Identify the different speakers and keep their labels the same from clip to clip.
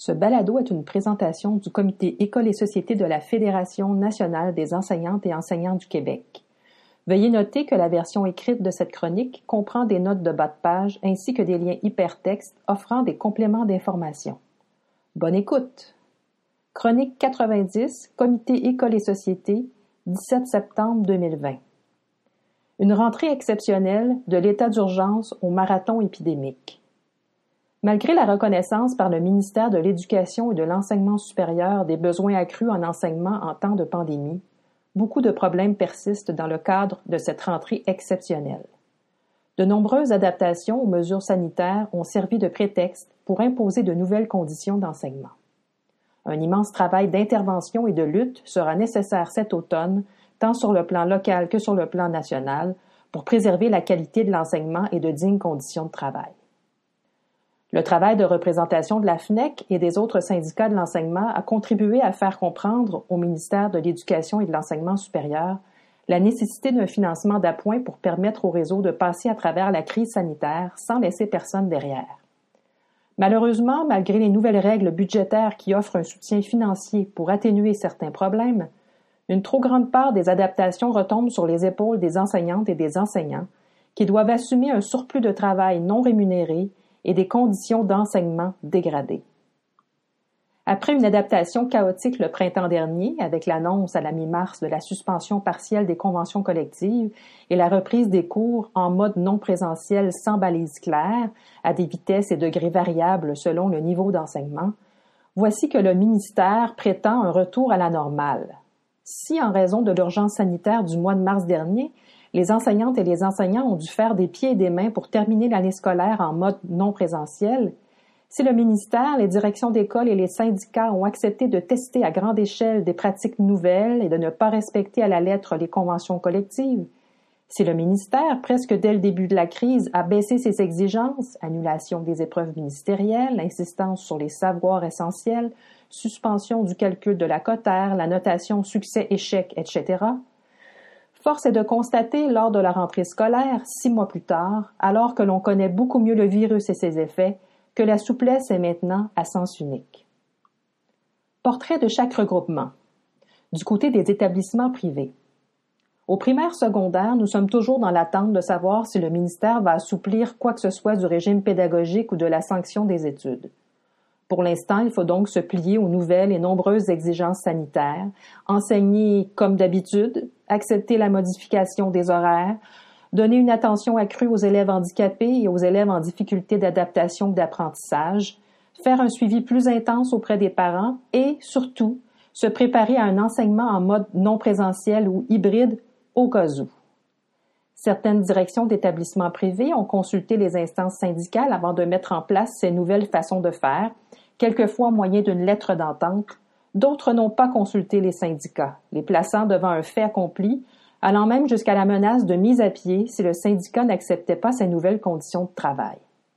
Speaker 1: Ce balado est une présentation du Comité École et Société de la Fédération nationale des enseignantes et enseignants du Québec. Veuillez noter que la version écrite de cette chronique comprend des notes de bas de page ainsi que des liens hypertextes offrant des compléments d'information. Bonne écoute! Chronique 90, Comité École et Société, 17 septembre 2020. Une rentrée exceptionnelle de l'état d'urgence au marathon épidémique. Malgré la reconnaissance par le ministère de l'Éducation et de l'Enseignement supérieur des besoins accrus en enseignement en temps de pandémie, beaucoup de problèmes persistent dans le cadre de cette rentrée exceptionnelle. De nombreuses adaptations aux mesures sanitaires ont servi de prétexte pour imposer de nouvelles conditions d'enseignement. Un immense travail d'intervention et de lutte sera nécessaire cet automne, tant sur le plan local que sur le plan national, pour préserver la qualité de l'enseignement et de dignes conditions de travail. Le travail de représentation de la FNEC et des autres syndicats de l'enseignement a contribué à faire comprendre au ministère de l'Éducation et de l'Enseignement supérieur la nécessité d'un financement d'appoint pour permettre au réseau de passer à travers la crise sanitaire sans laisser personne derrière. Malheureusement, malgré les nouvelles règles budgétaires qui offrent un soutien financier pour atténuer certains problèmes, une trop grande part des adaptations retombe sur les épaules des enseignantes et des enseignants qui doivent assumer un surplus de travail non rémunéré et des conditions d'enseignement dégradées. Après une adaptation chaotique le printemps dernier, avec l'annonce à la mi-mars de la suspension partielle des conventions collectives et la reprise des cours en mode non présentiel sans balise claire, à des vitesses et degrés variables selon le niveau d'enseignement, voici que le ministère prétend un retour à la normale. Si, en raison de l'urgence sanitaire du mois de mars dernier, les enseignantes et les enseignants ont dû faire des pieds et des mains pour terminer l'année scolaire en mode non présentiel, si le ministère, les directions d'école et les syndicats ont accepté de tester à grande échelle des pratiques nouvelles et de ne pas respecter à la lettre les conventions collectives, si le ministère, presque dès le début de la crise, a baissé ses exigences, annulation des épreuves ministérielles, insistance sur les savoirs essentiels, suspension du calcul de la quotaire, la notation succès-échec, etc., force est de constater lors de la rentrée scolaire, 6 mois plus tard, alors que l'on connaît beaucoup mieux le virus et ses effets, que la souplesse est maintenant à sens unique. Portrait de chaque regroupement. Du côté des établissements privés. Au primaire secondaire, nous sommes toujours dans l'attente de savoir si le ministère va assouplir quoi que ce soit du régime pédagogique ou de la sanction des études. Pour l'instant, il faut donc se plier aux nouvelles et nombreuses exigences sanitaires, enseigner comme d'habitude, accepter la modification des horaires, donner une attention accrue aux élèves handicapés et aux élèves en difficulté d'adaptation ou d'apprentissage, faire un suivi plus intense auprès des parents et, surtout, se préparer à un enseignement en mode non présentiel ou hybride au cas où. Certaines directions d'établissements privés ont consulté les instances syndicales avant de mettre en place ces nouvelles façons de faire, quelquefois au moyen d'une lettre d'entente. D'autres n'ont pas consulté les syndicats, les plaçant devant un fait accompli, allant même jusqu'à la menace de mise à pied si le syndicat n'acceptait pas ces nouvelles conditions de travail.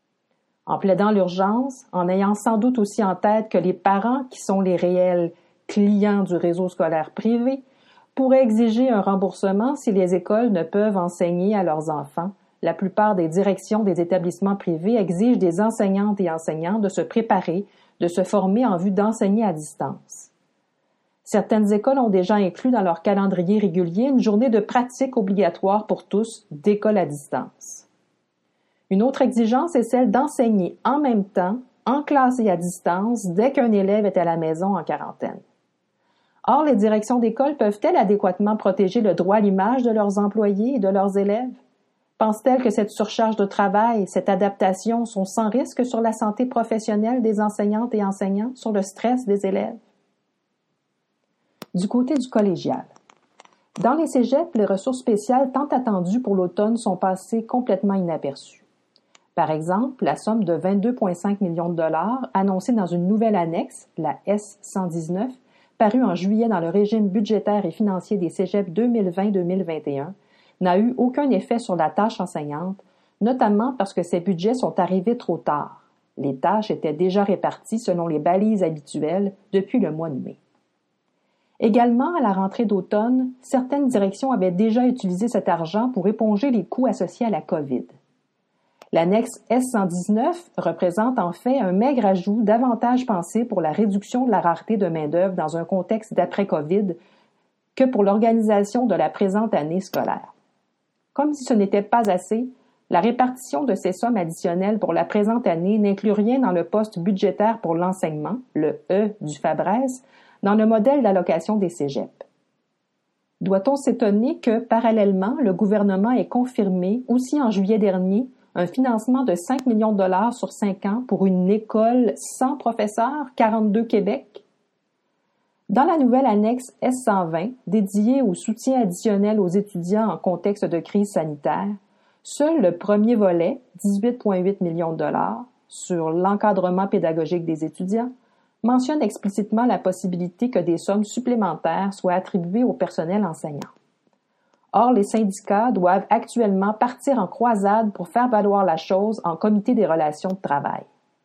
Speaker 1: En plaidant l'urgence, en ayant sans doute aussi en tête que les parents, qui sont les réels clients du réseau scolaire privé, pourraient exiger un remboursement si les écoles ne peuvent enseigner à leurs enfants, la plupart des directions des établissements privés exigent des enseignantes et enseignants de se préparer, de se former en vue d'enseigner à distance. Certaines écoles ont déjà inclus dans leur calendrier régulier une journée de pratique obligatoire pour tous d'école à distance. Une autre exigence est celle d'enseigner en même temps, en classe et à distance, dès qu'un élève est à la maison en quarantaine. Or, les directions d'école peuvent-elles adéquatement protéger le droit à l'image de leurs employés et de leurs élèves? Pensent-elles que cette surcharge de travail, cette adaptation sont sans risque sur la santé professionnelle des enseignantes et enseignants, sur le stress des élèves? Du côté du collégial. Dans les cégeps, les ressources spéciales tant attendues pour l'automne sont passées complètement inaperçues. Par exemple, la somme de 22,5 millions de dollars annoncée dans une nouvelle annexe, la S-119, parue en juillet dans le régime budgétaire et financier des cégeps 2020-2021, n'a eu aucun effet sur la tâche enseignante, notamment parce que ces budgets sont arrivés trop tard. Les tâches étaient déjà réparties selon les balises habituelles depuis le mois de mai. Également, à la rentrée d'automne, certaines directions avaient déjà utilisé cet argent pour éponger les coûts associés à la COVID. L'annexe S119 représente en fait un maigre ajout davantage pensé pour la réduction de la rareté de main-d'œuvre dans un contexte d'après-COVID que pour l'organisation de la présente année scolaire. Comme si ce n'était pas assez, la répartition de ces sommes additionnelles pour la présente année n'inclut rien dans le poste budgétaire pour l'enseignement, le E du FABRES, dans le modèle d'allocation des cégeps. Doit-on s'étonner que, parallèlement, le gouvernement ait confirmé, aussi en juillet dernier, un financement de 5 millions de dollars sur 5 ans pour une école sans professeurs, 42 Québec? Dans la nouvelle annexe S120, dédiée au soutien additionnel aux étudiants en contexte de crise sanitaire, seul le premier volet, 18,8 millions de dollars, sur l'encadrement pédagogique des étudiants, mentionne explicitement la possibilité que des sommes supplémentaires soient attribuées au personnel enseignant. Or, les syndicats doivent actuellement partir en croisade pour faire valoir la chose en comité des relations de travail.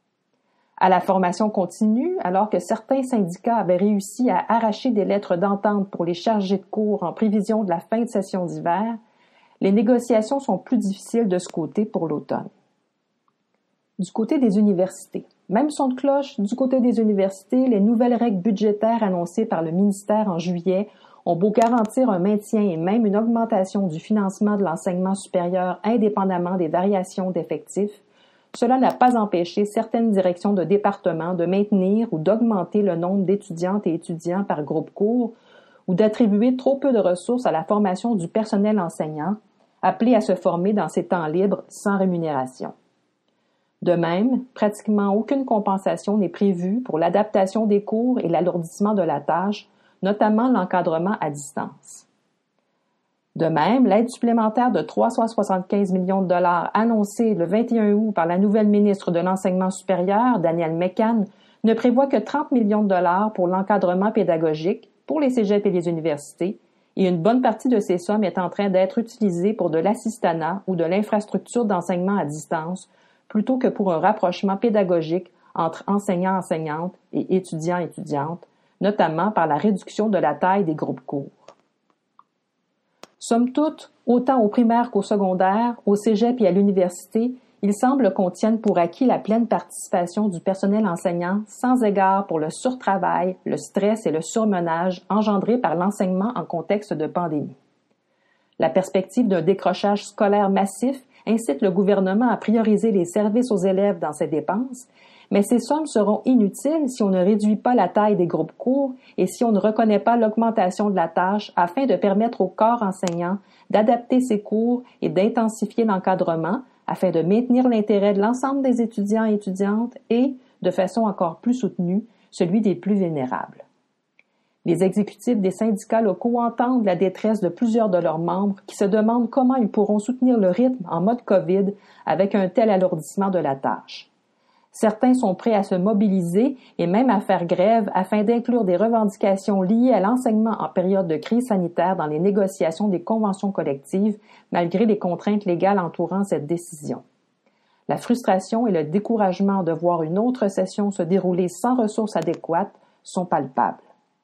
Speaker 1: À la formation continue, alors que certains syndicats avaient réussi à arracher des lettres d'entente pour les chargés de cours en prévision de la fin de session d'hiver, les négociations sont plus difficiles de ce côté pour l'automne. Du côté des universités. Même son de cloche, du côté des universités, les nouvelles règles budgétaires annoncées par le ministère en juillet ont beau garantir un maintien et même une augmentation du financement de l'enseignement supérieur indépendamment des variations d'effectifs, cela n'a pas empêché certaines directions de département de maintenir ou d'augmenter le nombre d'étudiantes et étudiants par groupe court ou d'attribuer trop peu de ressources à la formation du personnel enseignant, appelé à se former dans ses temps libres sans rémunération. De même, pratiquement aucune compensation n'est prévue pour l'adaptation des cours et l'alourdissement de la tâche, notamment l'encadrement à distance. De même, l'aide supplémentaire de 375 millions de dollars annoncée le 21 août par la nouvelle ministre de l'Enseignement supérieur, Danielle Mécan, ne prévoit que 30 millions de dollars pour l'encadrement pédagogique pour les cégeps et les universités, et une bonne partie de ces sommes est en train d'être utilisée pour de l'assistanat ou de l'infrastructure d'enseignement à distance, plutôt que pour un rapprochement pédagogique entre enseignants-enseignantes et étudiants-étudiantes, notamment par la réduction de la taille des groupes courts. Somme toute, autant au primaire qu'au secondaire, au cégep et à l'université, il semble qu'on tienne pour acquis la pleine participation du personnel enseignant sans égard pour le surtravail, le stress et le surmenage engendrés par l'enseignement en contexte de pandémie. La perspective d'un décrochage scolaire massif incite le gouvernement à prioriser les services aux élèves dans ses dépenses, mais ces sommes seront inutiles si on ne réduit pas la taille des groupes courts et si on ne reconnaît pas l'augmentation de la tâche afin de permettre au corps enseignant d'adapter ses cours et d'intensifier l'encadrement afin de maintenir l'intérêt de l'ensemble des étudiants et étudiantes et, de façon encore plus soutenue, celui des plus vulnérables. Les exécutifs des syndicats locaux entendent la détresse de plusieurs de leurs membres qui se demandent comment ils pourront soutenir le rythme en mode COVID avec un tel alourdissement de la tâche. Certains sont prêts à se mobiliser et même à faire grève afin d'inclure des revendications liées à l'enseignement en période de crise sanitaire dans les négociations des conventions collectives, malgré les contraintes légales entourant cette décision. La frustration et le découragement de voir une autre session se dérouler sans ressources adéquates sont palpables.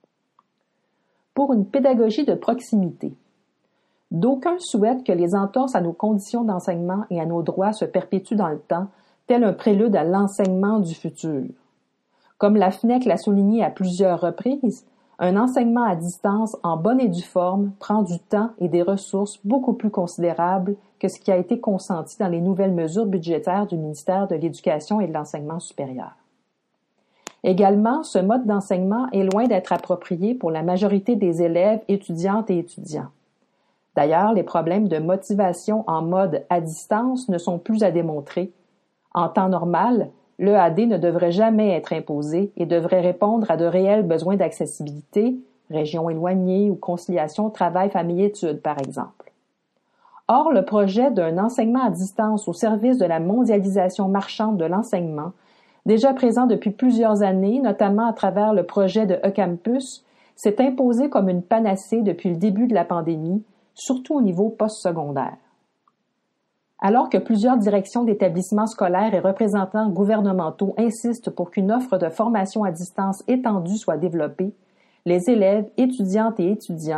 Speaker 1: Pour une pédagogie de proximité. D'aucuns souhaitent que les entorses à nos conditions d'enseignement et à nos droits se perpétuent dans le temps, tel un prélude à l'enseignement du futur. Comme la FNEC l'a souligné à plusieurs reprises, un enseignement à distance en bonne et due forme prend du temps et des ressources beaucoup plus considérables que ce qui a été consenti dans les nouvelles mesures budgétaires du ministère de l'Éducation et de l'Enseignement supérieur. Également, ce mode d'enseignement est loin d'être approprié pour la majorité des élèves, étudiantes et étudiants. D'ailleurs, les problèmes de motivation en mode à distance ne sont plus à démontrer. En temps normal, l'EAD ne devrait jamais être imposé et devrait répondre à de réels besoins d'accessibilité, régions éloignées ou conciliation travail-famille-études, par exemple. Or, le projet d'un enseignement à distance au service de la mondialisation marchande de l'enseignement, déjà présent depuis plusieurs années, notamment à travers le projet de E-Campus, s'est imposé comme une panacée depuis le début de la pandémie, surtout au niveau postsecondaire. Alors que plusieurs directions d'établissements scolaires et représentants gouvernementaux insistent pour qu'une offre de formation à distance étendue soit développée, les élèves, étudiantes et étudiants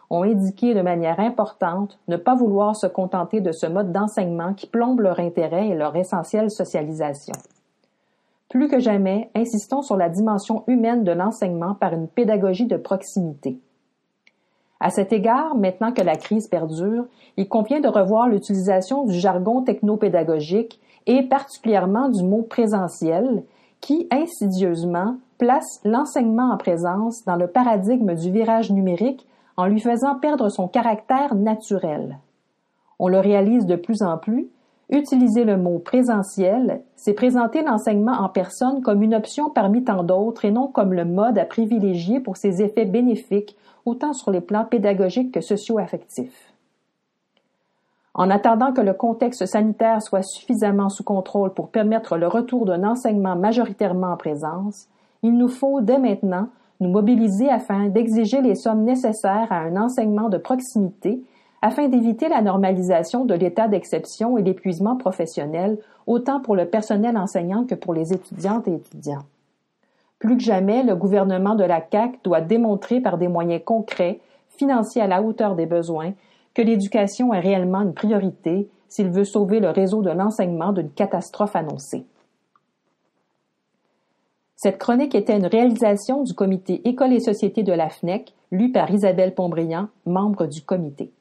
Speaker 1: ont indiqué de manière importante ne pas vouloir se contenter de ce mode d'enseignement qui plombe leur intérêt et leur essentielle socialisation. Plus que jamais, insistons sur la dimension humaine de l'enseignement par une pédagogie de proximité. À cet égard, maintenant que la crise perdure, il convient de revoir l'utilisation du jargon technopédagogique et particulièrement du mot présentiel qui, insidieusement, place l'enseignement en présence dans le paradigme du virage numérique en lui faisant perdre son caractère naturel. On le réalise de plus en plus. Utiliser le mot présentiel, c'est présenter l'enseignement en personne comme une option parmi tant d'autres et non comme le mode à privilégier pour ses effets bénéfiques, autant sur les plans pédagogiques que socio-affectifs. En attendant que le contexte sanitaire soit suffisamment sous contrôle pour permettre le retour d'un enseignement majoritairement en présence, il nous faut, dès maintenant, nous mobiliser afin d'exiger les sommes nécessaires à un enseignement de proximité afin d'éviter la normalisation de l'état d'exception et l'épuisement professionnel, autant pour le personnel enseignant que pour les étudiantes et étudiants. Plus que jamais, le gouvernement de la CAQ doit démontrer par des moyens concrets, financiers à la hauteur des besoins, que l'éducation est réellement une priorité s'il veut sauver le réseau de l'enseignement d'une catastrophe annoncée. Cette chronique était une réalisation du comité École et Société de la FNEC, lue par Isabelle Pontbriand, membre du comité.